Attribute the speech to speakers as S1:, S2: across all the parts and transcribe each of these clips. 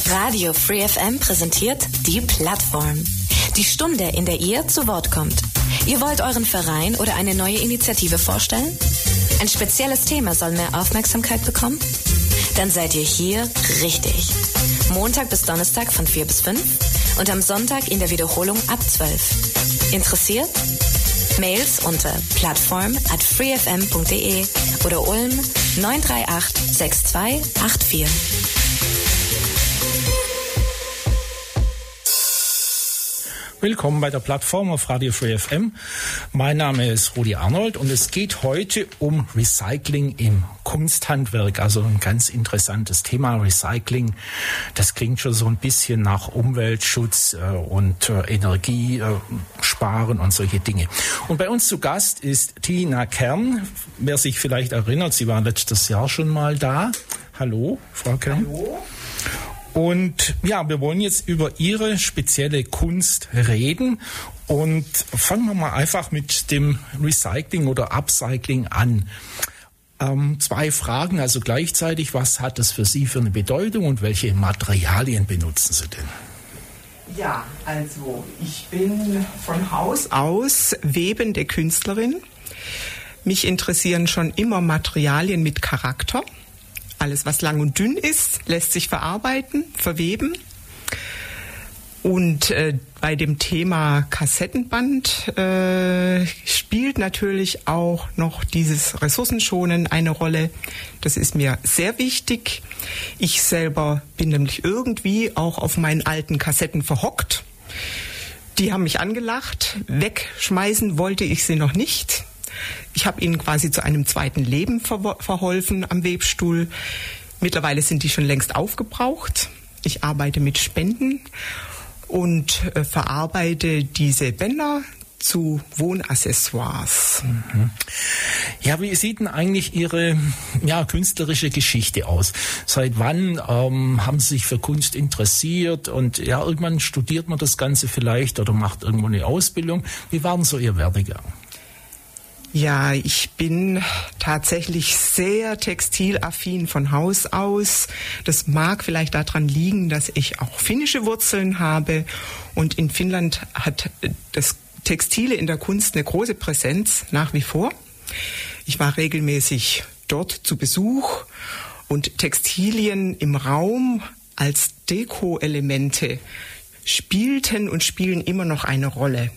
S1: Radio Free FM präsentiert die Plattform. Die Stunde, in der ihr zu Wort kommt. Ihr wollt euren Verein oder eine neue Initiative vorstellen? Ein spezielles Thema soll mehr Aufmerksamkeit bekommen? Dann seid ihr hier richtig. Montag bis Donnerstag von 4 bis 5 und am Sonntag in der Wiederholung ab 12. Interessiert? Mails unter plattform@freefm.de oder Ulm 938 6284.
S2: Willkommen bei der Plattform auf Radio Free FM. Mein Name ist Rudi Arnold und es geht heute um Recycling im Kunsthandwerk. Also ein ganz interessantes Thema. Recycling, das klingt schon so ein bisschen nach Umweltschutz und Energiesparen und solche Dinge. Und bei uns zu Gast ist Tina Kern. Wer sich vielleicht erinnert, sie war letztes Jahr schon mal da. Hallo, Frau Kern.
S3: Hallo.
S2: Und ja, wir wollen jetzt über Ihre spezielle Kunst reden und fangen wir mal einfach mit dem Recycling oder Upcycling an. 2 Fragen, also gleichzeitig, was hat das für Sie für eine Bedeutung und welche Materialien benutzen Sie denn?
S3: Ja, also ich bin von Haus aus webende Künstlerin. Mich interessieren schon immer Materialien mit Charakter. Alles, was lang und dünn ist, lässt sich verarbeiten, verweben. Und bei dem Thema Kassettenband spielt natürlich auch noch dieses Ressourcenschonen eine Rolle. Das ist mir sehr wichtig. Ich selber bin nämlich irgendwie auch auf meinen alten Kassetten verhockt. Die haben mich angelacht. Wegschmeißen wollte ich sie noch nicht. Ich habe ihnen quasi zu einem zweiten Leben verholfen am Webstuhl. Mittlerweile sind die schon längst aufgebraucht. Ich arbeite mit Spenden und verarbeite diese Bänder zu Wohnaccessoires.
S2: Mhm. Ja, wie sieht denn eigentlich Ihre künstlerische Geschichte aus? Seit wann haben Sie sich für Kunst interessiert? Und ja, irgendwann studiert man das Ganze vielleicht oder macht irgendwo eine Ausbildung. Wie war denn so Ihr Werdegang?
S3: Ja, ich bin tatsächlich sehr textilaffin von Haus aus. Das mag vielleicht daran liegen, dass ich auch finnische Wurzeln habe. Und in Finnland hat das Textile in der Kunst eine große Präsenz nach wie vor. Ich war regelmäßig dort zu Besuch und Textilien im Raum als Deko-Elemente spielten und spielen immer noch eine Rolle.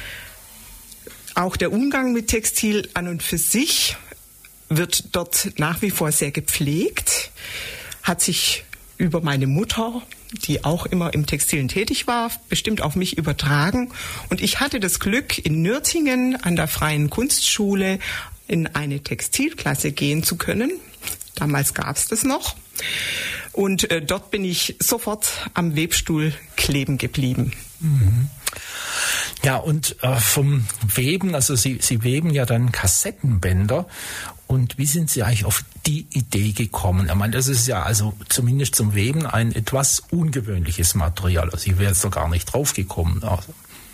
S3: Auch der Umgang mit Textil an und für sich wird dort nach wie vor sehr gepflegt, hat sich über meine Mutter, die auch immer im Textilen tätig war, bestimmt auf mich übertragen. Und ich hatte das Glück, in Nürtingen an der Freien Kunstschule in eine Textilklasse gehen zu können. Damals gab es das noch. Und dort bin ich sofort am Webstuhl kleben geblieben.
S2: Mhm. Ja, und vom Weben, also Sie weben ja dann Kassettenbänder. Und wie sind Sie eigentlich auf die Idee gekommen? Ich meine, das ist ja also zumindest zum Weben ein etwas ungewöhnliches Material. Also ich wäre jetzt doch gar nicht drauf gekommen. Also.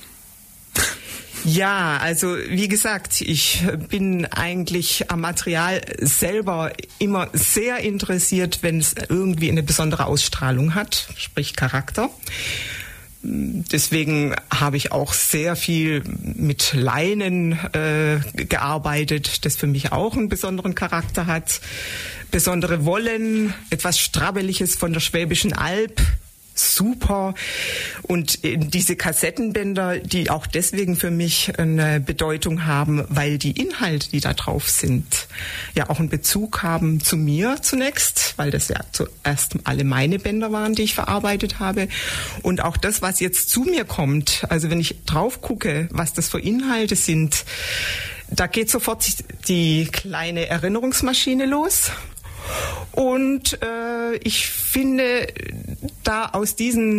S3: Ja, also wie gesagt, ich bin eigentlich am Material selber immer sehr interessiert, wenn es irgendwie eine besondere Ausstrahlung hat, sprich Charakter. Deswegen habe ich auch sehr viel mit Leinen gearbeitet, das für mich auch einen besonderen Charakter hat. Besondere Wollen, etwas Strabbeliges von der Schwäbischen Alb. Super. Und diese Kassettenbänder, die auch deswegen für mich eine Bedeutung haben, weil die Inhalte, die da drauf sind, ja auch einen Bezug haben zu mir zunächst, weil das ja zuerst alle meine Bänder waren, die ich verarbeitet habe. Und auch das, was jetzt zu mir kommt, also wenn ich drauf gucke, was das für Inhalte sind, da geht sofort die kleine Erinnerungsmaschine los. Und ich finde, da aus diesen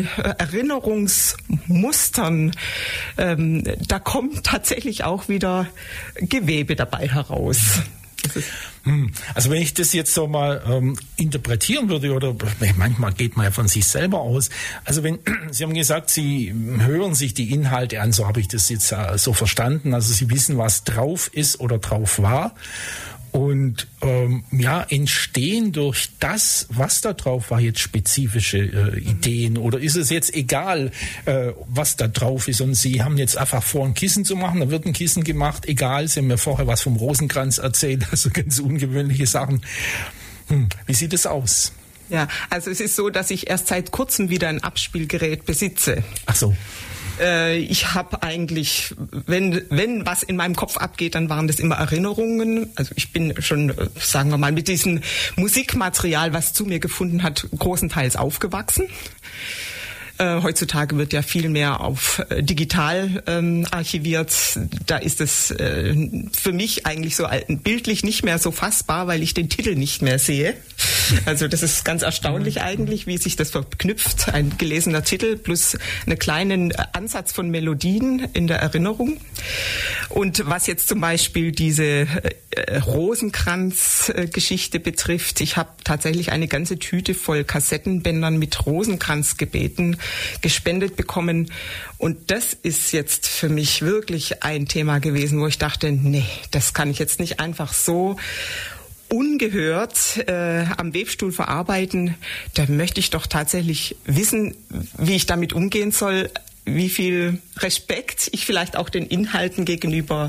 S3: Erinnerungsmustern, da kommt tatsächlich auch wieder Gewebe dabei heraus.
S2: Also wenn ich das jetzt so mal interpretieren würde, oder manchmal geht man ja von sich selber aus, also wenn Sie haben gesagt, Sie hören sich die Inhalte an, so habe ich das jetzt so verstanden, also Sie wissen, was drauf ist oder drauf war. Und entstehen durch das, was da drauf war, jetzt spezifische Ideen? Oder ist es jetzt egal, was da drauf ist und Sie haben jetzt einfach vor, ein Kissen zu machen, da wird ein Kissen gemacht, egal, Sie haben mir vorher was vom Rosenkranz erzählt, also ganz ungewöhnliche Sachen. Wie sieht es aus?
S3: Ja, also es ist so, dass ich erst seit kurzem wieder ein Abspielgerät besitze.
S2: Ach so.
S3: Ich habe eigentlich, wenn was in meinem Kopf abgeht, dann waren das immer Erinnerungen. Also ich bin schon, sagen wir mal, mit diesem Musikmaterial, was zu mir gefunden hat, großenteils aufgewachsen. Heutzutage wird ja viel mehr auf digital archiviert. Da ist es für mich eigentlich so bildlich nicht mehr so fassbar, weil ich den Titel nicht mehr sehe. Also das ist ganz erstaunlich eigentlich, wie sich das verknüpft. Ein gelesener Titel plus einen kleinen Ansatz von Melodien in der Erinnerung. Und was jetzt zum Beispiel diese Rosenkranz-Geschichte betrifft, ich habe tatsächlich eine ganze Tüte voll Kassettenbändern mit Rosenkranzgebeten gespendet bekommen. Und das ist jetzt für mich wirklich ein Thema gewesen, wo ich dachte, nee, das kann ich jetzt nicht einfach so ungehört am Webstuhl verarbeiten. Da möchte ich doch tatsächlich wissen, wie ich damit umgehen soll, wie viel Respekt ich vielleicht auch den Inhalten gegenüber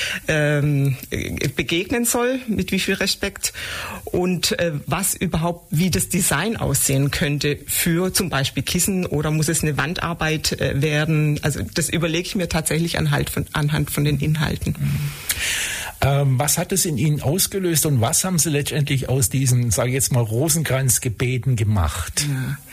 S3: begegnen soll, mit wie viel Respekt und was überhaupt, wie das Design aussehen könnte für zum Beispiel Kissen oder muss es eine Wandarbeit werden. Also das überlege ich mir tatsächlich anhand von den Inhalten.
S2: Was hat es in Ihnen ausgelöst und was haben Sie letztendlich aus diesen, sage ich jetzt mal, Rosenkranzgebeten gemacht?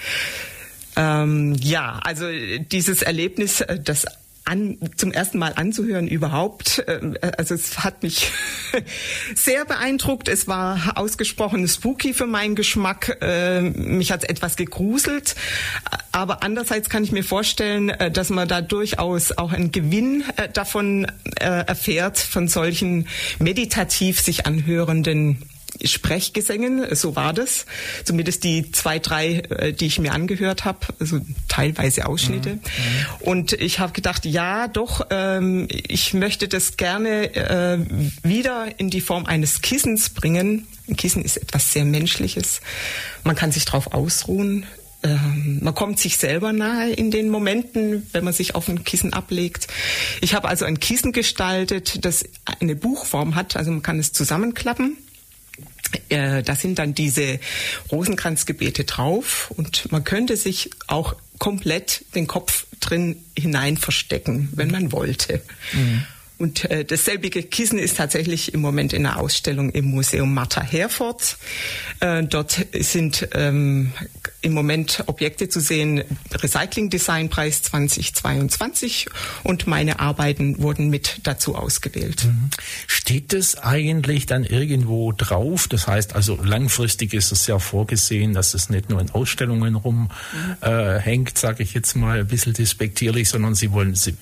S3: Also dieses Erlebnis, das zum ersten Mal anzuhören überhaupt, also es hat mich sehr beeindruckt. Es war ausgesprochen spooky für meinen Geschmack. Mich hat es etwas gegruselt. Aber andererseits kann ich mir vorstellen, dass man da durchaus auch einen Gewinn davon erfährt, von solchen meditativ sich anhörenden Sprechgesängen, so war das. Zumindest die 2, 3, die ich mir angehört habe, also teilweise Ausschnitte. Und ich habe gedacht, ja, doch, ich möchte das gerne wieder in die Form eines Kissens bringen. Ein Kissen ist etwas sehr Menschliches. Man kann sich drauf ausruhen. Man kommt sich selber nahe in den Momenten, wenn man sich auf ein Kissen ablegt. Ich habe also ein Kissen gestaltet, das eine Buchform hat, also man kann es zusammenklappen. Da sind dann diese Rosenkranzgebete drauf und man könnte sich auch komplett den Kopf drin hinein verstecken, wenn man wollte. Und dasselbige Kissen ist tatsächlich im Moment in einer Ausstellung im Museum Martha Herford. Dort sind im Moment Objekte zu sehen, Recycling-Design-Preis 2022 und meine Arbeiten wurden mit dazu ausgewählt.
S2: Steht das eigentlich dann irgendwo drauf? Das heißt also langfristig ist es ja vorgesehen, dass es nicht nur in Ausstellungen rumhängt, sage ich jetzt mal ein bisschen despektierlich, sondern Sie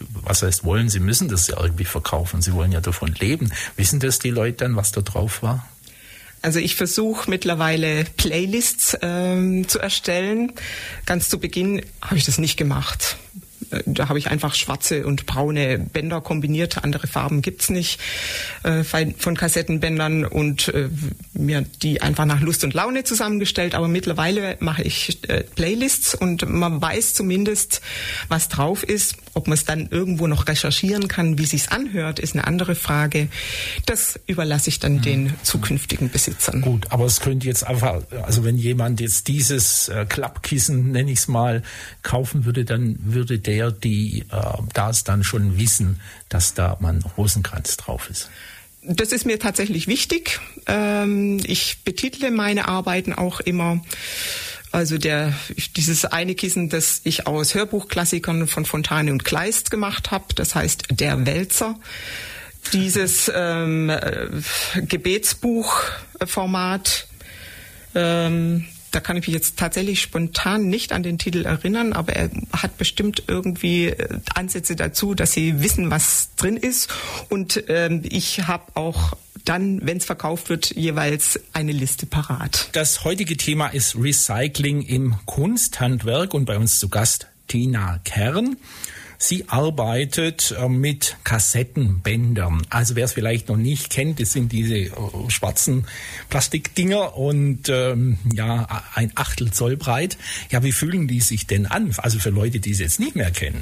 S2: müssen das ja irgendwie verkaufen. Sie wollen ja davon leben. Wissen das die Leute dann, was da drauf war?
S3: Also ich versuche mittlerweile Playlists zu erstellen. Ganz zu Beginn habe ich das nicht gemacht. Da habe ich einfach schwarze und braune Bänder kombiniert. Andere Farben gibt's nicht von Kassettenbändern und mir die einfach nach Lust und Laune zusammengestellt. Aber mittlerweile mache ich Playlists und man weiß zumindest, was drauf ist. Ob man es dann irgendwo noch recherchieren kann, wie sich's anhört, ist eine andere Frage. Das überlasse ich dann den zukünftigen Besitzern.
S2: Gut, aber es könnte jetzt einfach, also wenn jemand jetzt dieses Klappkissen, nenne ich es mal, kaufen würde, dann würde der das dann schon wissen, dass da mal ein Rosenkranz drauf ist.
S3: Das ist mir tatsächlich wichtig. Ich betitle meine Arbeiten auch immer. Also dieses eine Kissen, das ich aus Hörbuchklassikern von Fontane und Kleist gemacht habe, das heißt Der Wälzer. Dieses Gebetsbuchformat, da kann ich mich jetzt tatsächlich spontan nicht an den Titel erinnern, aber er hat bestimmt irgendwie Ansätze dazu, dass Sie wissen, was drin ist. Und ich habe auch dann, wenn es verkauft wird, jeweils eine Liste parat.
S2: Das heutige Thema ist Recycling im Kunsthandwerk und bei uns zu Gast Tina Kern. Sie arbeitet mit Kassettenbändern. Also wer es vielleicht noch nicht kennt, das sind diese schwarzen Plastikdinger und ein 1/8 Zoll breit. Ja, wie fühlen die sich denn an? Also für Leute, die es jetzt nicht mehr kennen.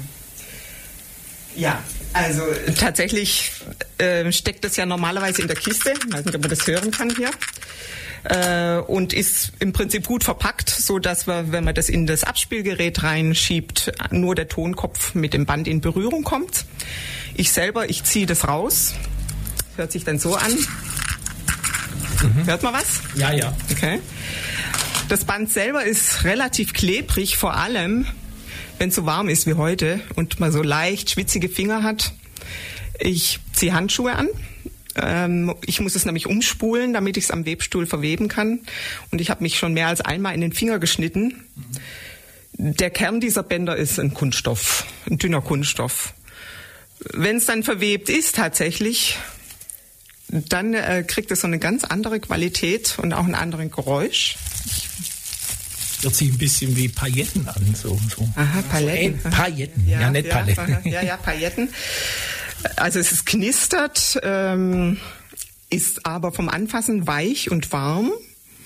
S3: Ja, also tatsächlich steckt das ja normalerweise in der Kiste. Ich weiß nicht, ob man das hören kann hier. Und ist im Prinzip gut verpackt, so dass wir, wenn man das in das Abspielgerät reinschiebt, nur der Tonkopf mit dem Band in Berührung kommt. Ich ziehe das raus. Hört sich dann so an. Hört man was?
S2: Ja, ja.
S3: Okay. Das Band selber ist relativ klebrig, vor allem, wenn es so warm ist wie heute und man so leicht schwitzige Finger hat. Ich ziehe Handschuhe an. Ich muss es nämlich umspulen, damit ich es am Webstuhl verweben kann. Und ich habe mich schon mehr als einmal in den Finger geschnitten. Der Kern dieser Bänder ist ein Kunststoff, ein dünner Kunststoff. Wenn es dann verwebt ist tatsächlich, dann kriegt es so eine ganz andere Qualität und auch einen anderen Geräusch.
S2: Hört sich ein bisschen wie Pailletten an. So.
S3: Aha, Paletten.
S2: Pailletten, ja, nicht Paletten.
S3: Ja, Pailletten. Also es ist knistert, ist aber vom Anfassen weich und warm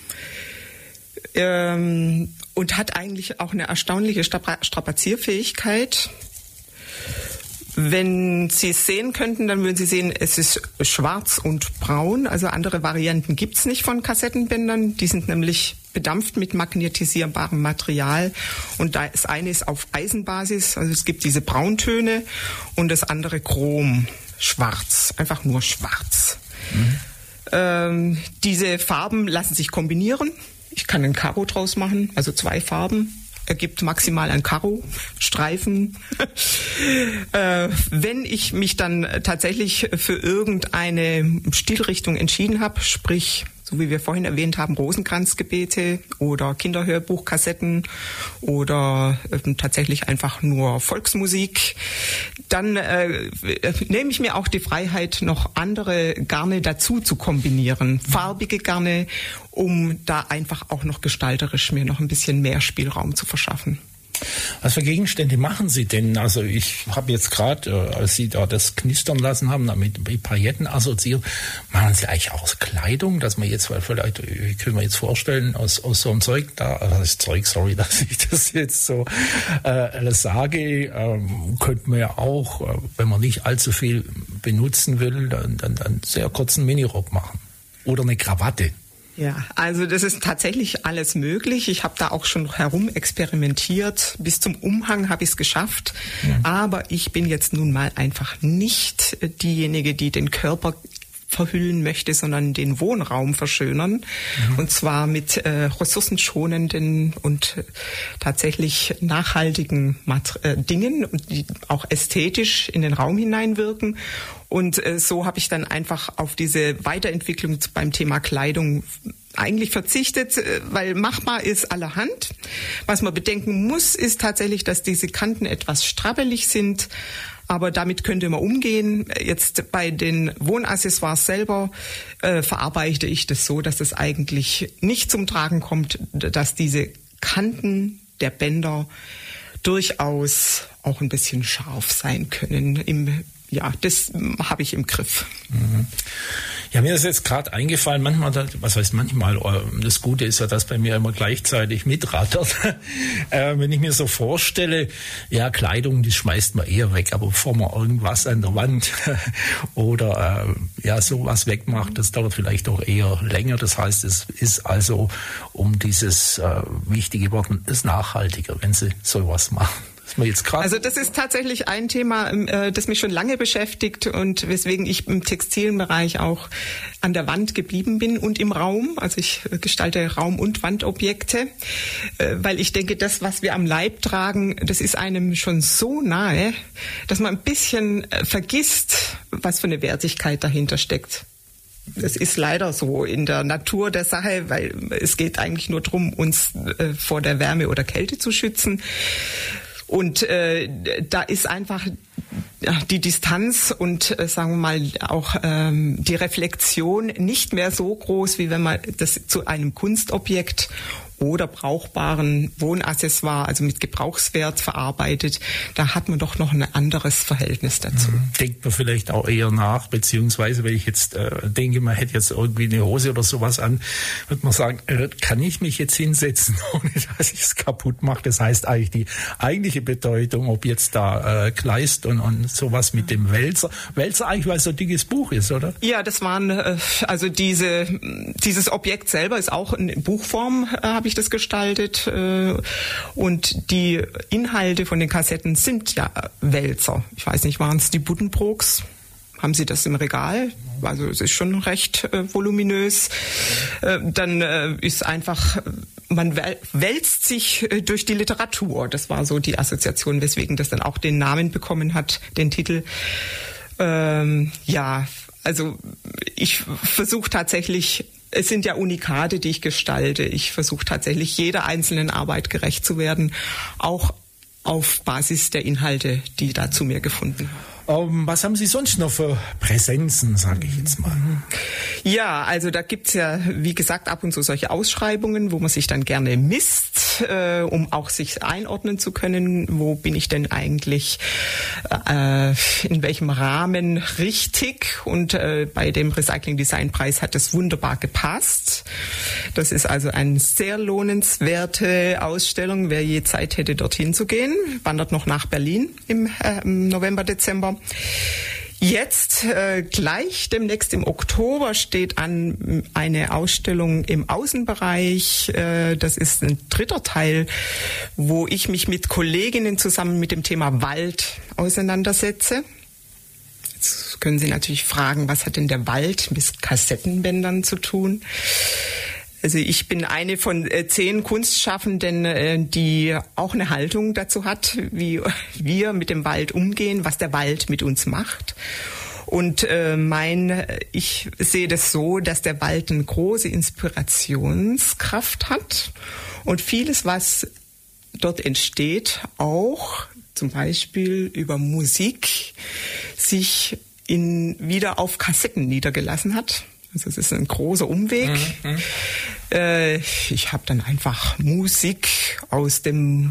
S3: und hat eigentlich auch eine erstaunliche Strapazierfähigkeit. Wenn Sie es sehen könnten, dann würden Sie sehen, es ist schwarz und braun. Also andere Varianten gibt's nicht von Kassettenbändern. Die sind nämlich bedampft mit magnetisierbarem Material. Und das eine ist auf Eisenbasis, also es gibt diese Brauntöne, und das andere Chrom, schwarz, einfach nur schwarz. Diese Farben lassen sich kombinieren. Ich kann ein Karo draus machen, also 2 Farben. Ergibt maximal ein Karo-Streifen. Wenn ich mich dann tatsächlich für irgendeine Stilrichtung entschieden habe, sprich, so wie wir vorhin erwähnt haben, Rosenkranzgebete oder Kinderhörbuchkassetten oder tatsächlich einfach nur Volksmusik, dann nehme ich mir auch die Freiheit, noch andere Garne dazu zu kombinieren, farbige Garne, um da einfach auch noch gestalterisch mir noch ein bisschen mehr Spielraum zu verschaffen.
S2: Was für Gegenstände machen Sie denn? Also ich habe jetzt gerade, als Sie da das knistern lassen haben, mit Pailletten assoziiert, machen Sie eigentlich auch aus Kleidung, dass man jetzt, weil vielleicht können wir jetzt vorstellen, aus so einem Zeug, dass ich das jetzt so sage, könnte man ja auch, wenn man nicht allzu viel benutzen will, dann sehr kurzen Minirock machen. Oder eine Krawatte.
S3: Ja, also das ist tatsächlich alles möglich. Ich habe da auch schon herum experimentiert. Bis zum Umhang habe ich es geschafft. Ja. Aber ich bin jetzt nun mal einfach nicht diejenige, die den Körper verhüllen möchte, sondern den Wohnraum verschönern. Und zwar mit ressourcenschonenden und tatsächlich nachhaltigen Dingen, die auch ästhetisch in den Raum hineinwirken. Und so habe ich dann einfach auf diese Weiterentwicklung beim Thema Kleidung eigentlich verzichtet, weil machbar ist allerhand. Was man bedenken muss, ist tatsächlich, dass diese Kanten etwas strabbelig sind. Aber damit könnte man umgehen. Jetzt bei den Wohnaccessoires selber verarbeite ich das so, dass es eigentlich nicht zum Tragen kommt, dass diese Kanten der Bänder durchaus auch ein bisschen scharf sein können. Das habe ich im Griff.
S2: Ja, mir ist jetzt gerade eingefallen, das Gute ist ja, dass bei mir immer gleichzeitig mitrattert. Wenn ich mir so vorstelle, ja, Kleidung, die schmeißt man eher weg, aber bevor man irgendwas an der Wand oder sowas wegmacht, das dauert vielleicht auch eher länger. Das heißt, es ist also um dieses wichtige Wort, ist nachhaltiger, wenn Sie sowas machen.
S3: Also das ist tatsächlich ein Thema, das mich schon lange beschäftigt und weswegen ich im textilen Bereich auch an der Wand geblieben bin und im Raum. Also ich gestalte Raum- und Wandobjekte, weil ich denke, das, was wir am Leib tragen, das ist einem schon so nahe, dass man ein bisschen vergisst, was für eine Wertigkeit dahinter steckt. Das ist leider so in der Natur der Sache, weil es geht eigentlich nur darum, uns vor der Wärme oder Kälte zu schützen. Und da ist einfach die Distanz und sagen wir mal auch die Reflexion nicht mehr so groß, wie wenn man das zu einem Kunstobjekt oder brauchbaren Wohnaccessoire, also mit Gebrauchswert verarbeitet, da hat man doch noch ein anderes Verhältnis dazu.
S2: Denkt man vielleicht auch eher nach, beziehungsweise wenn ich jetzt denke, man hätte jetzt irgendwie eine Hose oder sowas an, wird man sagen, kann ich mich jetzt hinsetzen, ohne dass ich es kaputt mache? Das heißt eigentlich die eigentliche Bedeutung, ob jetzt da Kleist und sowas mit dem Wälzer eigentlich, weil es so ein dickes Buch ist, oder?
S3: Ja, das waren, also dieses Objekt selber ist auch in Buchform, habe ich das gestaltet, und die Inhalte von den Kassetten sind ja Wälzer. Ich weiß nicht, waren es die Buddenbrooks? Haben Sie das im Regal? Also es ist schon recht voluminös. Dann ist einfach, man wälzt sich durch die Literatur. Das war so die Assoziation, weswegen das dann auch den Namen bekommen hat, den Titel. Ja, also ich versuche tatsächlich, es sind ja Unikate, die ich gestalte. Ich versuche tatsächlich jeder einzelnen Arbeit gerecht zu werden, auch auf Basis der Inhalte, die da zu mir gefunden haben.
S2: Was haben Sie sonst noch für Präsenzen, sage ich jetzt mal?
S3: Ja, also da gibt's ja, wie gesagt, ab und zu solche Ausschreibungen, wo man sich dann gerne misst, um auch sich einordnen zu können, wo bin ich denn eigentlich, in welchem Rahmen richtig. Und bei dem Recycling-Design-Preis hat das wunderbar gepasst. Das ist also eine sehr lohnenswerte Ausstellung. Wer je Zeit hätte, dorthin zu gehen, wandert noch nach Berlin im November, Dezember. Jetzt gleich demnächst im Oktober steht an eine Ausstellung im Außenbereich. Das ist ein dritter Teil, wo ich mich mit Kolleginnen zusammen mit dem Thema Wald auseinandersetze. Jetzt können Sie natürlich fragen, was hat denn der Wald mit Kassettenbändern zu tun? Also ich bin eine von 10 Kunstschaffenden, die auch eine Haltung dazu hat, wie wir mit dem Wald umgehen, was der Wald mit uns macht. Und ich sehe das so, dass der Wald eine große Inspirationskraft hat und vieles, was dort entsteht, auch zum Beispiel über Musik, sich wieder auf Kassetten niedergelassen hat. Also es ist ein großer Umweg. Ich habe dann einfach Musik aus dem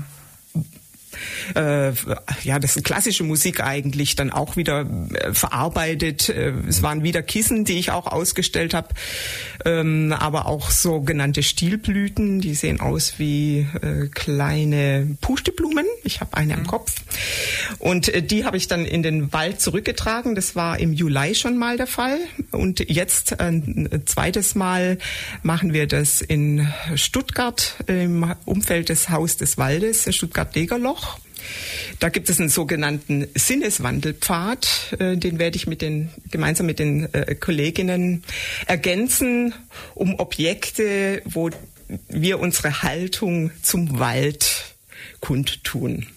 S3: das ist klassische Musik eigentlich dann auch wieder verarbeitet. Es waren wieder Kissen, die ich auch ausgestellt habe, aber auch sogenannte Stielblüten, die sehen aus wie kleine Pusteblumen. Ich habe eine am Kopf und die habe ich dann in den Wald zurückgetragen. Das war im Juli schon mal der Fall und jetzt ein zweites Mal machen wir das in Stuttgart im Umfeld des Haus des Waldes, Stuttgart-Degerloch. Da gibt es einen sogenannten Sinneswandelpfad, den werde ich gemeinsam mit den Kolleginnen ergänzen, um Objekte, wo wir unsere Haltung zum Wald kundtun.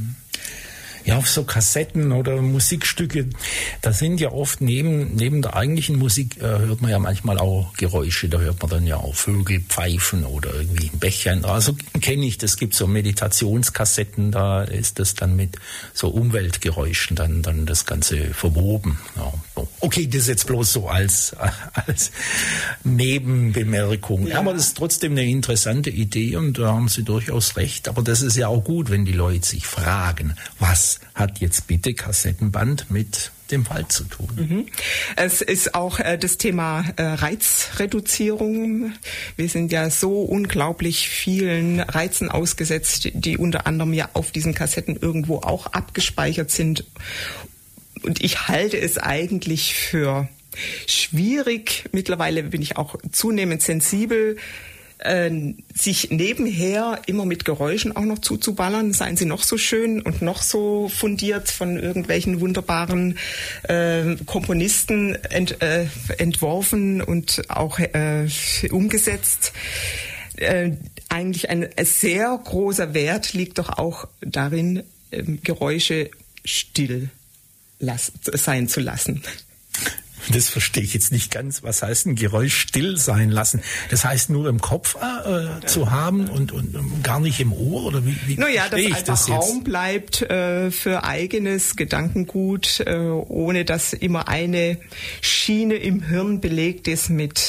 S2: Ja, auf so Kassetten oder Musikstücke, da sind ja oft neben der eigentlichen Musik hört man ja manchmal auch Geräusche. Da hört man dann ja auch Vögel pfeifen oder irgendwie ein Bächlein. Also kenne ich, das gibt so Meditationskassetten, da ist das dann mit so Umweltgeräuschen dann das Ganze verwoben. Ja. Okay, das ist jetzt bloß so als Nebenbemerkung. Ja. Aber das ist trotzdem eine interessante Idee und da haben Sie durchaus recht. Aber das ist ja auch gut, wenn die Leute sich fragen, was hat jetzt bitte Kassettenband mit dem Wald zu tun?
S3: Es ist auch das Thema Reizreduzierung. Wir sind ja so unglaublich vielen Reizen ausgesetzt, die unter anderem ja auf diesen Kassetten irgendwo auch abgespeichert sind. Und ich halte es eigentlich für schwierig. Mittlerweile bin ich auch zunehmend sensibel, sich nebenher immer mit Geräuschen auch noch zuzuballern, seien sie noch so schön und noch so fundiert von irgendwelchen wunderbaren Komponisten entworfen und auch umgesetzt. Eigentlich ein sehr großer Wert liegt doch auch darin, Geräusche still sein zu lassen.
S2: Das verstehe ich jetzt nicht ganz. Was heißt ein Geräusch still sein lassen? Das heißt nur im Kopf zu haben und gar nicht im Ohr? Oder wie
S3: naja, dass einfach Raum bleibt für eigenes Gedankengut, ohne dass immer eine Schiene im Hirn belegt ist mit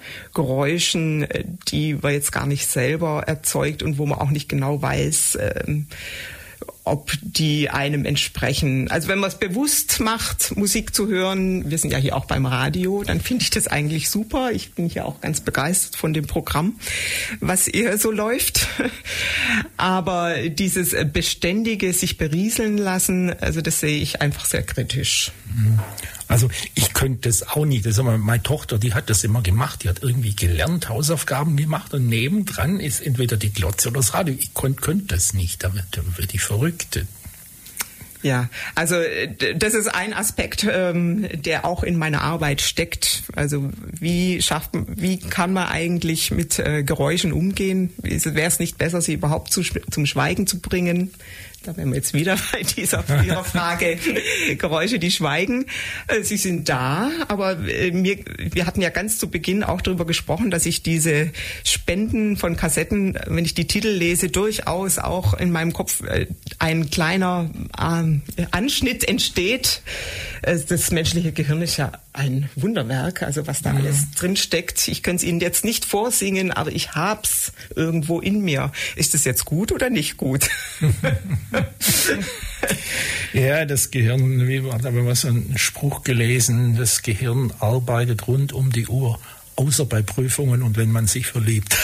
S3: Geräuschen, die man jetzt gar nicht selber erzeugt und wo man auch nicht genau weiß, ob die einem entsprechen. Also wenn man es bewusst macht, Musik zu hören, wir sind ja hier auch beim Radio, dann finde ich das eigentlich super. Ich bin ja auch ganz begeistert von dem Programm, was hier so läuft. Aber dieses beständige sich berieseln lassen, also das sehe ich einfach sehr kritisch.
S2: Also ich könnte das auch nicht. Das ist immer, meine Tochter, die hat das immer gemacht. Die hat irgendwie gelernt, Hausaufgaben gemacht und nebendran ist entweder die Glotze oder das Radio. Ich könnte das nicht, da wird ich verrückt.
S3: Ja, also das ist ein Aspekt, der auch in meiner Arbeit steckt. Also wie kann man eigentlich mit Geräuschen umgehen? Wäre es nicht besser, sie überhaupt zum Schweigen zu bringen? Da wären wir jetzt wieder bei Ihrer Frage, Geräusche, die schweigen. Sie sind da, aber wir hatten ja ganz zu Beginn auch darüber gesprochen, dass ich diese Spenden von Kassetten, wenn ich die Titel lese, durchaus auch in meinem Kopf ein kleiner Anschnitt entsteht. Das menschliche Gehirn ist ja ein Wunderwerk, also was da alles drin steckt. Ich könnte es Ihnen jetzt nicht vorsingen, aber ich hab's irgendwo in mir. Ist das jetzt gut oder nicht gut?
S2: Ja, das Gehirn, da haben wir so einen Spruch gelesen, das Gehirn arbeitet rund um die Uhr, außer bei Prüfungen und wenn man sich verliebt.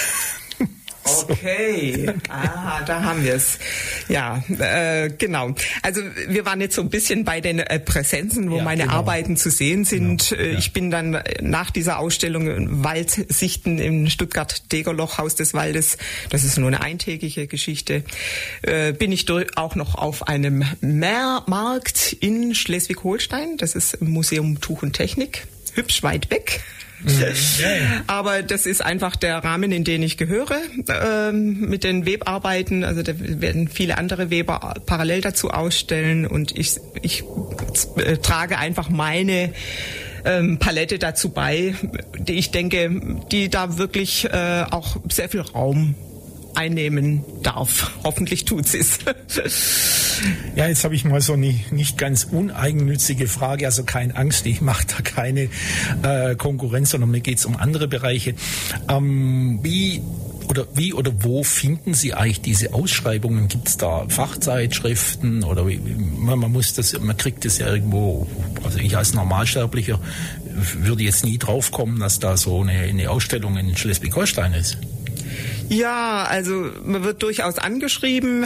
S3: Okay, da haben wir es. Ja, genau. Also wir waren jetzt so ein bisschen bei den Präsenzen, wo meine Arbeiten zu sehen sind. Genau. Ich bin dann nach dieser Ausstellung Waldsichten im Stuttgart-Degerloch, Haus des Waldes, das ist nur eine eintägige Geschichte, bin ich auch noch auf einem Markt in Schleswig-Holstein. Das ist im Museum Tuch und Technik, hübsch weit weg. Aber das ist einfach der Rahmen, in den ich gehöre, mit den Webarbeiten. Also da werden viele andere Weber parallel dazu ausstellen und ich trage einfach meine Palette dazu bei, die ich denke, die da wirklich auch sehr viel Raum einnehmen darf. Hoffentlich tut sie es.
S2: Ja, jetzt habe ich mal so eine nicht ganz uneigennützige Frage, also keine Angst, ich mache da keine Konkurrenz, sondern mir geht es um andere Bereiche. Wie oder wo finden Sie eigentlich diese Ausschreibungen? Gibt es da Fachzeitschriften oder man kriegt das ja irgendwo, also ich als Normalsterblicher würde jetzt nie drauf kommen, dass da so eine Ausstellung in Schleswig-Holstein ist.
S3: Ja, also man wird durchaus angeschrieben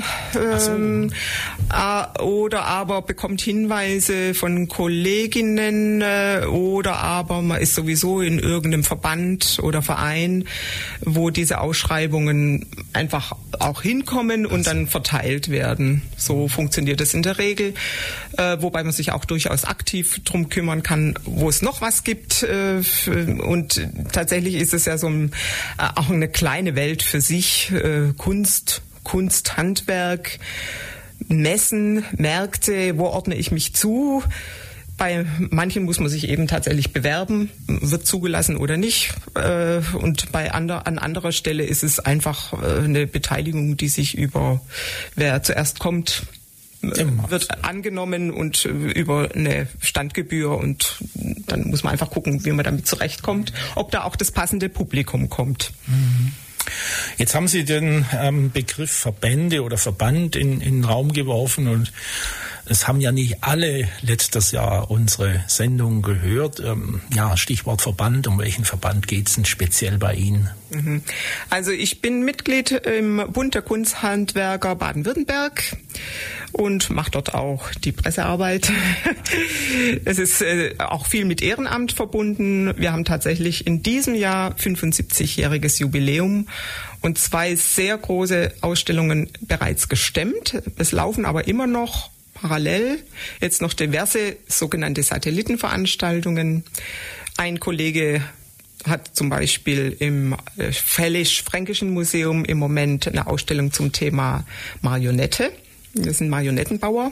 S3: oder aber bekommt Hinweise von Kolleginnen oder aber man ist sowieso in irgendeinem Verband oder Verein, wo diese Ausschreibungen einfach auch hinkommen und dann verteilt werden. So funktioniert es in der Regel, wobei man sich auch durchaus aktiv drum kümmern kann, wo es noch was gibt. Und tatsächlich ist es ja so auch eine kleine Welt für sich, Kunst, Handwerk, Messen, Märkte, wo ordne ich mich zu? Bei manchen muss man sich eben tatsächlich bewerben, wird zugelassen oder nicht. Und an anderer Stelle ist es einfach eine Beteiligung, die sich über wer zuerst kommt, wird angenommen und über eine Standgebühr und dann muss man einfach gucken, wie man damit zurechtkommt, ob da auch das passende Publikum kommt.
S2: Jetzt haben Sie den Begriff Verbände oder Verband in den Raum geworfen und es haben ja nicht alle letztes Jahr unsere Sendung gehört. Stichwort Verband. Um welchen Verband geht es denn speziell bei Ihnen?
S3: Also ich bin Mitglied im Bund der Kunsthandwerker Baden-Württemberg und mache dort auch die Pressearbeit. Es ist auch viel mit Ehrenamt verbunden. Wir haben tatsächlich in diesem Jahr 75-jähriges Jubiläum und 2 sehr große Ausstellungen bereits gestemmt. Es laufen aber immer noch parallel jetzt noch diverse sogenannte Satellitenveranstaltungen. Ein Kollege hat zum Beispiel im Fällisch-Fränkischen Museum im Moment eine Ausstellung zum Thema Marionette. Das ist ein Marionettenbauer.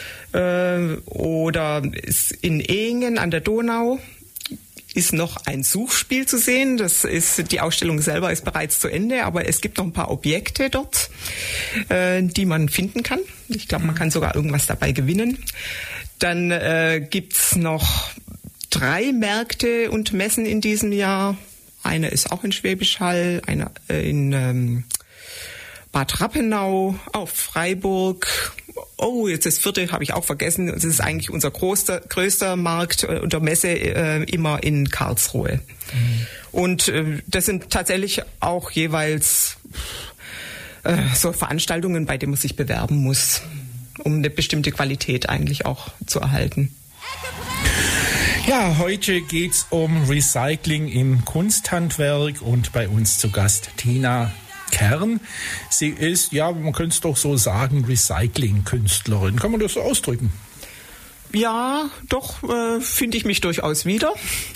S3: Oder in Ehingen an der Donau ist noch ein Suchspiel zu sehen. Die Ausstellung selber ist bereits zu Ende, aber es gibt noch ein paar Objekte dort, die man finden kann. Ich glaube, man kann sogar irgendwas dabei gewinnen. Dann gibt's noch 3 Märkte und Messen in diesem Jahr. Eine ist auch in Schwäbisch Hall, eine in Bad Rappenau, auf Freiburg. Oh, jetzt das vierte habe ich auch vergessen. Das ist eigentlich unser größter Markt oder Messe immer in Karlsruhe. Und das sind tatsächlich auch jeweils so Veranstaltungen, bei denen man sich bewerben muss, um eine bestimmte Qualität eigentlich auch zu erhalten.
S2: Ja, heute geht's um Recycling im Kunsthandwerk und bei uns zu Gast Tina Kern. Sie ist, ja, man könnte es doch so sagen, Recycling-Künstlerin. Kann man das so ausdrücken?
S3: Ja, doch, finde ich mich durchaus wieder.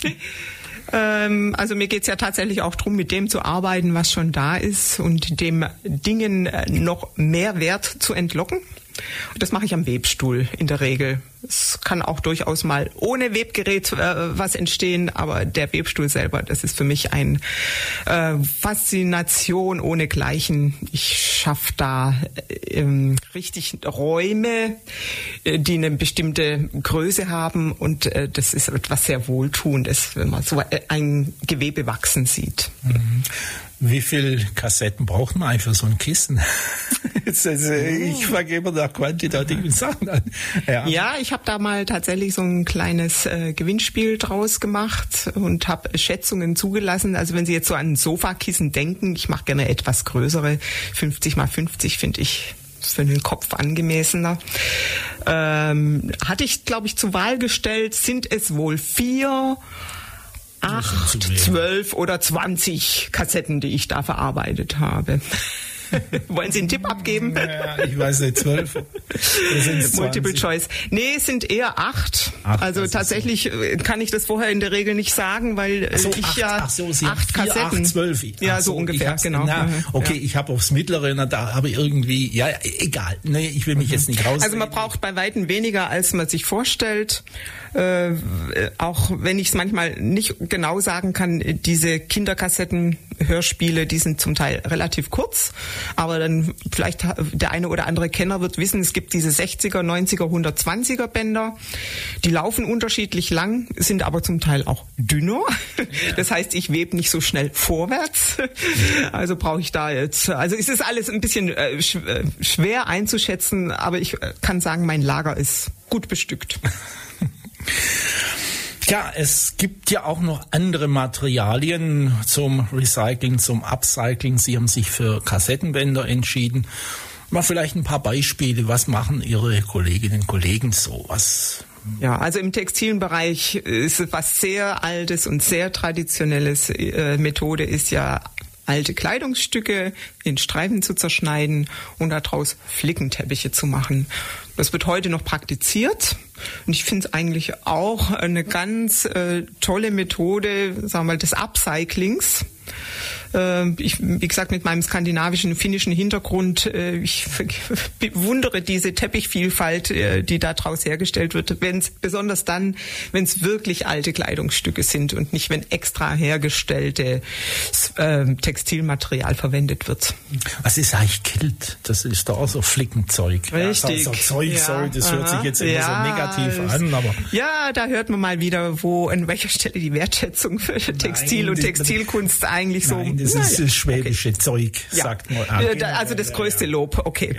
S3: Also mir geht's ja tatsächlich auch darum, mit dem zu arbeiten, was schon da ist und dem Dingen noch mehr Wert zu entlocken. Das mache ich am Webstuhl in der Regel. Es kann auch durchaus mal ohne Webgerät was entstehen, aber der Webstuhl selber, das ist für mich eine Faszination ohnegleichen. Ich schaffe da richtig Räume, die eine bestimmte Größe haben und das ist etwas sehr Wohltuendes, wenn man so ein Gewebe wachsen sieht.
S2: Mhm. Wie viele Kassetten braucht man eigentlich für so ein Kissen? Ich fange immer nach quantitativen Sachen an.
S3: Ja, ich habe da mal tatsächlich so ein kleines Gewinnspiel draus gemacht und habe Schätzungen zugelassen. Also wenn Sie jetzt so an ein Sofakissen denken, ich mache gerne etwas größere, 50 x 50 finde ich für den Kopf angemessener. Hatte ich, glaube ich, zur Wahl gestellt, sind es wohl 4, 8, 12 oder 20 Kassetten, die ich da verarbeitet habe. Wollen Sie einen Tipp abgeben?
S2: Ja, ich weiß nicht, 12.
S3: Multiple Choice. Nee, es sind eher 8. Also tatsächlich kann ich das vorher in der Regel nicht sagen, weil ich 8 Kassetten.
S2: 8, 12.
S3: Ja, so ungefähr, genau.
S2: Okay, ich habe aufs Mittlere, da habe ich irgendwie, ja, egal. Nee, ich will mich jetzt nicht raus.
S3: Also man braucht bei Weitem weniger, als man sich vorstellt. Auch wenn ich es manchmal nicht genau sagen kann, diese Kinderkassetten, Hörspiele, die sind zum Teil relativ kurz, aber dann vielleicht der eine oder andere Kenner wird wissen, es gibt diese 60er, 90er, 120er Bänder, die laufen unterschiedlich lang, sind aber zum Teil auch dünner. Das heißt, ich webe nicht so schnell vorwärts. Also brauche ich da jetzt, also es ist alles ein bisschen schwer einzuschätzen, aber ich kann sagen, mein Lager ist gut bestückt.
S2: Ja, es gibt ja auch noch andere Materialien zum Recycling, zum Upcycling. Sie haben sich für Kassettenbänder entschieden. Mal vielleicht ein paar Beispiele. Was machen Ihre Kolleginnen und Kollegen so?
S3: Ja, also im textilen Bereich ist was sehr Altes und sehr Traditionelles. Methode ist ja, alte Kleidungsstücke in Streifen zu zerschneiden und daraus Flickenteppiche zu machen. Das wird heute noch praktiziert und ich finde es eigentlich auch eine ganz tolle Methode, sagen wir mal, des Upcyclings. Wie gesagt, mit meinem skandinavischen, finnischen Hintergrund, ich bewundere diese Teppichvielfalt, die daraus hergestellt wird, besonders dann, wenn es wirklich alte Kleidungsstücke sind und nicht, wenn extra hergestellte Textilmaterial verwendet wird.
S2: Was ist eigentlich Kilt? Das ist doch auch so Flickenzeug.
S3: Richtig.
S2: Ja, so Zeug, sorry, das hört sich jetzt immer so negativ an. Aber
S3: ja, da hört man mal wieder, an welcher Stelle die Wertschätzung für Textil und Textilkunst eigentlich so...
S2: Nein, das ist das schwäbische Zeug, sagt man.
S3: Also das größte Lob, okay.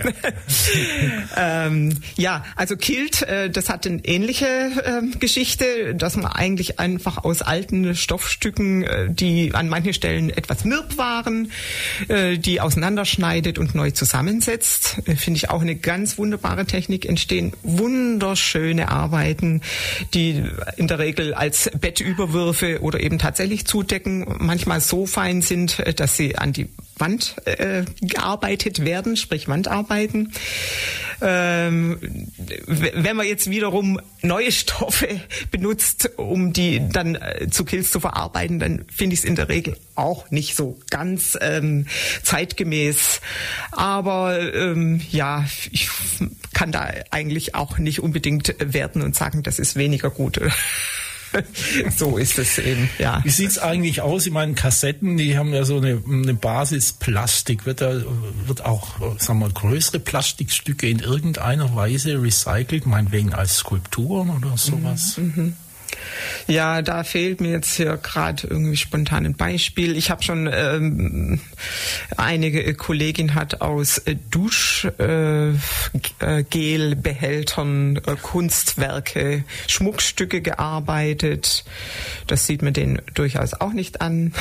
S3: Ja, also Kilt, das hat eine ähnliche Geschichte, dass man eigentlich einfach aus alten Stoffstücken, die an manchen Stellen etwas mürb waren, die auseinanderschneidet und neu zusammensetzt. Finde ich auch eine ganz wunderbare Technik. Entstehen wunderschöne Arbeiten, die in der Regel als Bettüberwürfe oder eben tatsächlich Zudecken manchmal so fein sind, dass sie an die Wand gearbeitet werden, sprich Wandarbeiten. Wenn man jetzt wiederum neue Stoffe benutzt, um die dann zu Kilts zu verarbeiten, dann finde ich es in der Regel auch nicht so ganz zeitgemäß. Aber ja, ich kann da eigentlich auch nicht unbedingt werten und sagen, das ist weniger gut. So ist es eben, ja.
S2: Wie sieht's eigentlich aus? Ich meine, Kassetten, die haben ja so eine Basis Plastik. Wird auch, sagen wir, größere Plastikstücke in irgendeiner Weise recycelt, meinetwegen als Skulpturen oder sowas?
S3: Ja, da fehlt mir jetzt hier gerade irgendwie spontan ein Beispiel. Ich habe schon einige Kollegin hat aus Duschgelbehältern Kunstwerke, Schmuckstücke gearbeitet. Das sieht man denen durchaus auch nicht an.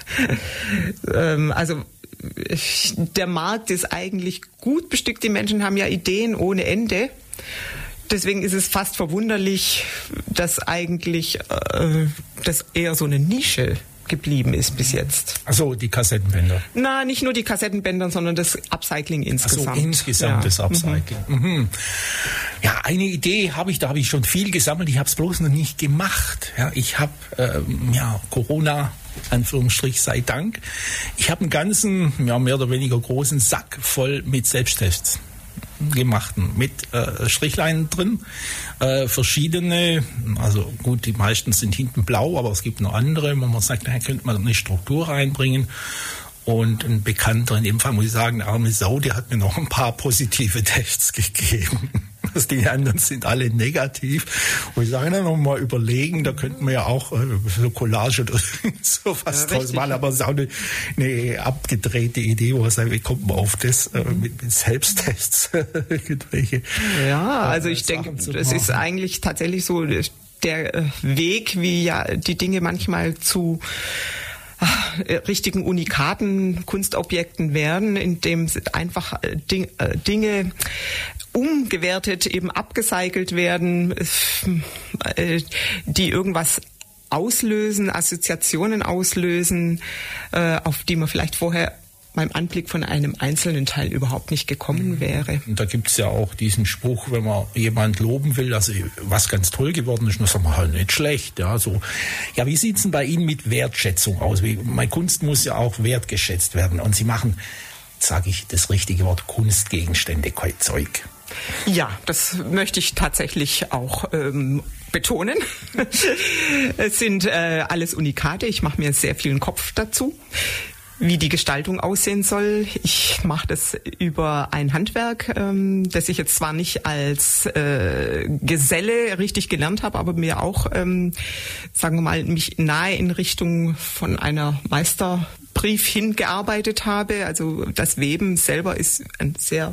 S3: Also der Markt ist eigentlich gut bestückt. Die Menschen haben ja Ideen ohne Ende. Deswegen ist es fast verwunderlich, dass eigentlich das eher so eine Nische geblieben ist bis jetzt.
S2: Also die Kassettenbänder?
S3: Na, nicht nur die Kassettenbänder, sondern das Upcycling insgesamt.
S2: Also insgesamt das Upcycling. Mhm. Ja, eine Idee habe ich, da habe ich schon viel gesammelt, ich habe es bloß noch nicht gemacht. Ja, ich habe Corona, Anführungsstrich sei Dank, ich habe einen ganzen, mehr oder weniger großen Sack voll mit Selbsttests gemachten, mit Strichleinen drin, verschiedene, also gut, die meisten sind hinten blau, aber es gibt noch andere, wo man sagt, da könnte man eine Struktur reinbringen. Und ein Bekannter, in dem Fall muss ich sagen, eine arme Sau, der hat mir noch ein paar positive Tests gegeben. Die anderen sind alle negativ. Und ich sage, dann noch mal überlegen, da könnten wir ja auch so Collage oder sowas draus machen. Aber es ist auch eine abgedrehte Idee, wo man sagt, wie kommt man auf das mit Selbsttests?
S3: Ja, also ich denke, das ist eigentlich tatsächlich so der Weg, wie ja die Dinge manchmal zu richtigen Unikaten, Kunstobjekten werden, indem einfach Dinge umgewertet, eben upgecycelt werden, die irgendwas auslösen, Assoziationen auslösen, auf die man vielleicht vorher beim Anblick von einem einzelnen Teil überhaupt nicht gekommen wäre.
S2: Und da gibt es ja auch diesen Spruch, wenn man jemand loben will, dass was ganz toll geworden ist, dann sagt man halt nicht schlecht. Ja, so. Ja, wie sieht es denn bei Ihnen mit Wertschätzung aus? Meine Kunst muss ja auch wertgeschätzt werden. Und Sie machen, sage ich das richtige Wort, Kunstgegenstände, kein Zeug.
S3: Ja, das möchte ich tatsächlich auch betonen. Es sind alles Unikate. Ich mache mir sehr viel Kopf dazu, wie die Gestaltung aussehen soll. Ich mache das über ein Handwerk, das ich jetzt zwar nicht als Geselle richtig gelernt habe, aber mir auch, sagen wir mal, mich nahe in Richtung von einer Meisterbrief hingearbeitet habe. Also das Weben selber ist ein sehr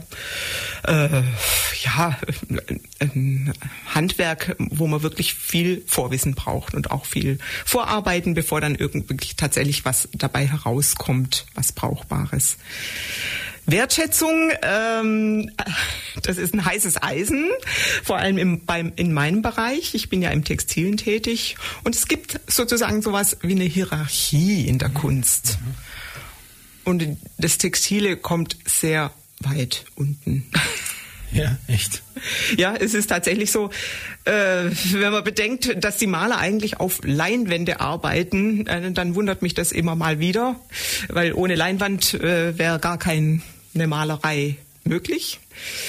S3: ein Handwerk, wo man wirklich viel Vorwissen braucht und auch viel Vorarbeiten, bevor dann wirklich tatsächlich was dabei herauskommt, was Brauchbares. Wertschätzung, das ist ein heißes Eisen, vor allem in meinem Bereich. Ich bin ja im Textilen tätig und es gibt sozusagen sowas wie eine Hierarchie in der Kunst. Und das Textile kommt sehr weit unten.
S2: Ja, echt.
S3: Ja, es ist tatsächlich so, wenn man bedenkt, dass die Maler eigentlich auf Leinwände arbeiten, dann wundert mich das immer mal wieder, weil ohne Leinwand wäre gar keine Malerei möglich.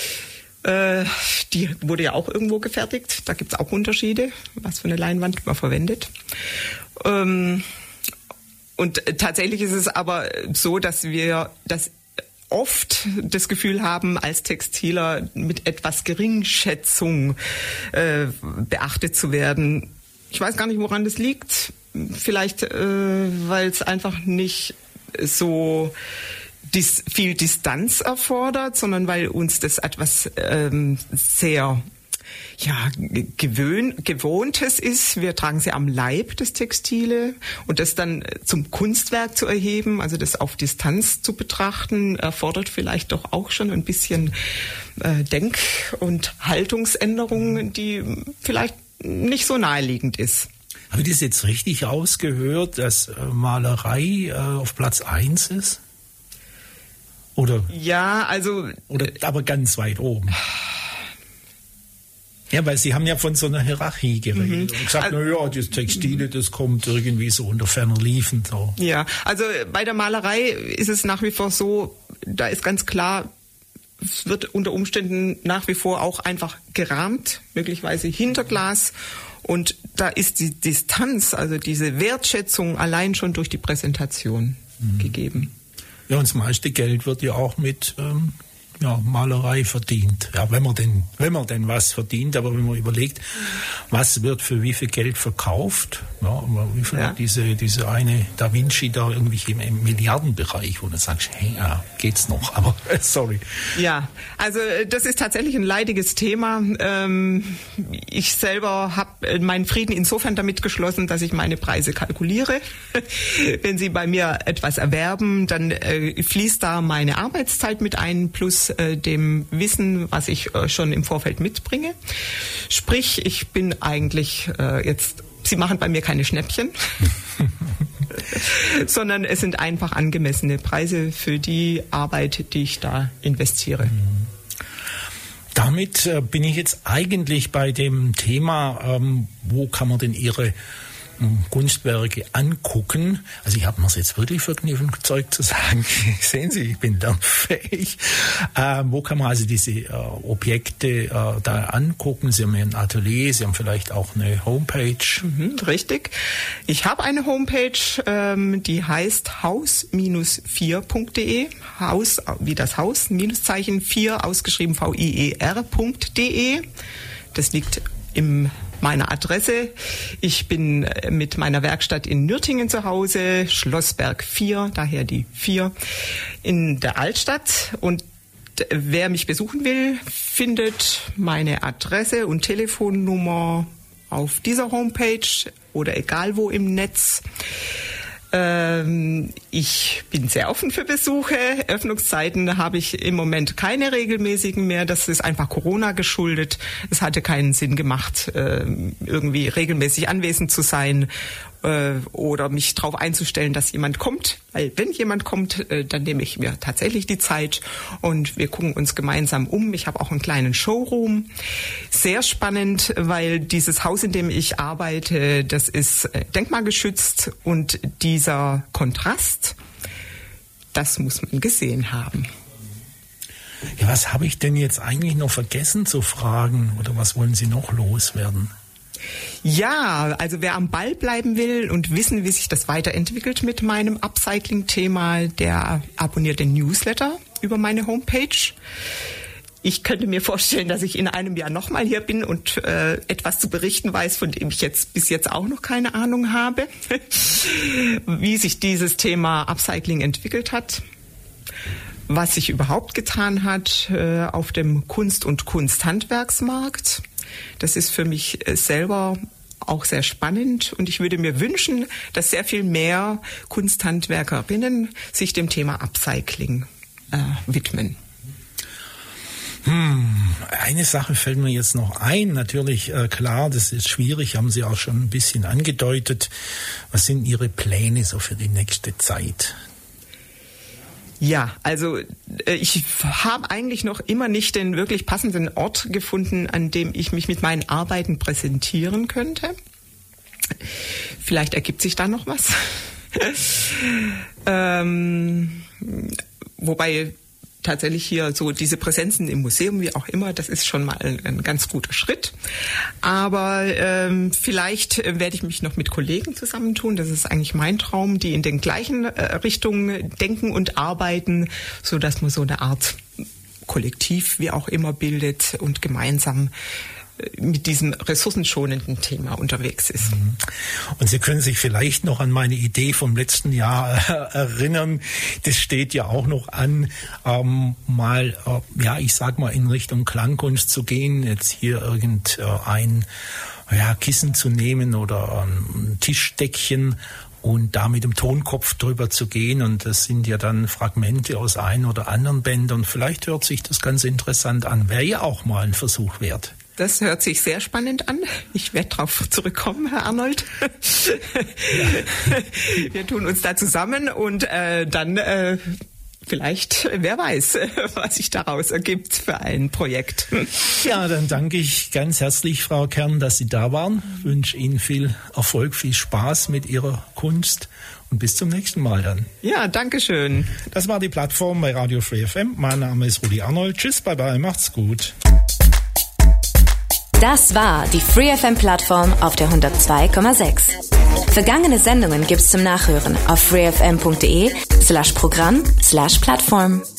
S3: Die wurde ja auch irgendwo gefertigt, da gibt's auch Unterschiede, was für eine Leinwand man verwendet. Und tatsächlich ist es aber so, dass wir das oft das Gefühl haben, als Textiler mit etwas Geringschätzung beachtet zu werden. Ich weiß gar nicht, woran das liegt. Vielleicht, weil es einfach nicht so viel Distanz erfordert, sondern weil uns das etwas sehr Gewohntes ist. Wir tragen sie am Leib, das Textile, und das dann zum Kunstwerk zu erheben, also das auf Distanz zu betrachten, erfordert vielleicht doch auch schon ein bisschen Denk- und Haltungsänderungen, die vielleicht nicht so naheliegend ist.
S2: Habe ich das jetzt richtig ausgehört, dass Malerei auf Platz 1 ist? Oder?
S3: Ja, also...
S2: Oder aber ganz weit oben. Ja, weil Sie haben ja von so einer Hierarchie geredet und gesagt, das Textile, das kommt irgendwie so unter ferner Liefen. So.
S3: Ja, also bei der Malerei ist es nach wie vor so, da ist ganz klar, es wird unter Umständen nach wie vor auch einfach gerahmt, möglicherweise hinter Glas. Und da ist die Distanz, also diese Wertschätzung allein schon durch die Präsentation gegeben.
S2: Ja, und das meiste Geld wird ja auch mit Malerei verdient. Ja, wenn man denn was verdient, aber wenn man überlegt, was wird für wie viel Geld verkauft, ja, wie viel diese eine Da Vinci da irgendwie im Milliardenbereich, wo du sagst, hey, ja, geht's noch, aber sorry.
S3: Ja, also das ist tatsächlich ein leidiges Thema. Ich selber habe meinen Frieden insofern damit geschlossen, dass ich meine Preise kalkuliere. Wenn Sie bei mir etwas erwerben, dann fließt da meine Arbeitszeit mit ein, plus dem Wissen, was ich schon im Vorfeld mitbringe. Sprich, ich bin eigentlich Sie machen bei mir keine Schnäppchen, sondern es sind einfach angemessene Preise für die Arbeit, die ich da investiere.
S2: Damit bin ich jetzt eigentlich bei dem Thema, wo kann man denn Ihre Kunstwerke angucken. Also ich habe mir jetzt wirklich vergnügen, Zeug zu sagen. Sehen Sie, ich bin lernfähig. Wo kann man also diese Objekte da angucken? Sie haben ja ein Atelier, Sie haben vielleicht auch eine Homepage.
S3: Richtig. Ich habe eine Homepage, die heißt haus-4.de. Haus wie das Haus, Minuszeichen 4, ausgeschrieben VIER.de. Das liegt meine Adresse. Ich bin mit meiner Werkstatt in Nürtingen zu Hause, Schlossberg 4, daher die 4, in der Altstadt. Und wer mich besuchen will, findet meine Adresse und Telefonnummer auf dieser Homepage oder egal wo im Netz. Ich bin sehr offen für Besuche. Öffnungszeiten habe ich im Moment keine regelmäßigen mehr. Das ist einfach Corona geschuldet. Es hatte keinen Sinn gemacht, irgendwie regelmäßig anwesend zu sein oder mich darauf einzustellen, dass jemand kommt. Weil wenn jemand kommt, dann nehme ich mir tatsächlich die Zeit und wir gucken uns gemeinsam um. Ich habe auch einen kleinen Showroom. Sehr spannend, weil dieses Haus, in dem ich arbeite, das ist denkmalgeschützt und dieser Kontrast, das muss man gesehen haben.
S2: Ja, was habe ich denn jetzt eigentlich noch vergessen zu fragen oder was wollen Sie noch loswerden?
S3: Ja, also wer am Ball bleiben will und wissen, wie sich das weiterentwickelt mit meinem Upcycling-Thema, der abonniert den Newsletter über meine Homepage. Ich könnte mir vorstellen, dass ich in einem Jahr nochmal hier bin und etwas zu berichten weiß, von dem ich bis jetzt auch noch keine Ahnung habe, wie sich dieses Thema Upcycling entwickelt hat, was sich überhaupt getan hat auf dem Kunst- und Kunsthandwerksmarkt. Das ist für mich selber auch sehr spannend und ich würde mir wünschen, dass sehr viel mehr Kunsthandwerkerinnen sich dem Thema Upcycling widmen.
S2: Eine Sache fällt mir jetzt noch ein. Natürlich, klar, das ist schwierig, haben Sie auch schon ein bisschen angedeutet. Was sind Ihre Pläne so für die nächste Zeit?
S3: Ja, also ich habe eigentlich noch immer nicht den wirklich passenden Ort gefunden, an dem ich mich mit meinen Arbeiten präsentieren könnte. Vielleicht ergibt sich da noch was. Wobei tatsächlich hier so diese Präsenzen im Museum, wie auch immer, das ist schon mal ein ganz guter Schritt. Aber vielleicht werde ich mich noch mit Kollegen zusammentun. Das ist eigentlich mein Traum, die in den gleichen Richtungen denken und arbeiten, so dass man so eine Art Kollektiv, wie auch immer, bildet und gemeinsam mit diesem ressourcenschonenden Thema unterwegs ist.
S2: Und Sie können sich vielleicht noch an meine Idee vom letzten Jahr erinnern. Das steht ja auch noch an, ich sag mal, in Richtung Klangkunst zu gehen, jetzt hier irgendein Kissen zu nehmen oder ein Tischdeckchen und da mit dem Tonkopf drüber zu gehen. Und das sind ja dann Fragmente aus ein oder anderen Bändern. Vielleicht hört sich das ganz interessant an. Wäre ja auch mal ein Versuch wert.
S3: Das hört sich sehr spannend an. Ich werde darauf zurückkommen, Herr Arnold. Ja. Wir tun uns da zusammen und dann vielleicht, wer weiß, was sich daraus ergibt für ein Projekt.
S2: Ja, dann danke ich ganz herzlich, Frau Kern, dass Sie da waren. Ich wünsche Ihnen viel Erfolg, viel Spaß mit Ihrer Kunst und bis zum nächsten Mal dann.
S3: Ja, danke schön.
S2: Das war die Plattform bei Radio Free FM. Mein Name ist Rudi Arnold. Tschüss, bye bye, macht's gut.
S1: Das war die Free FM Plattform auf der 102,6. Vergangene Sendungen gibt's zum Nachhören auf freefm.de/Programm/Plattform.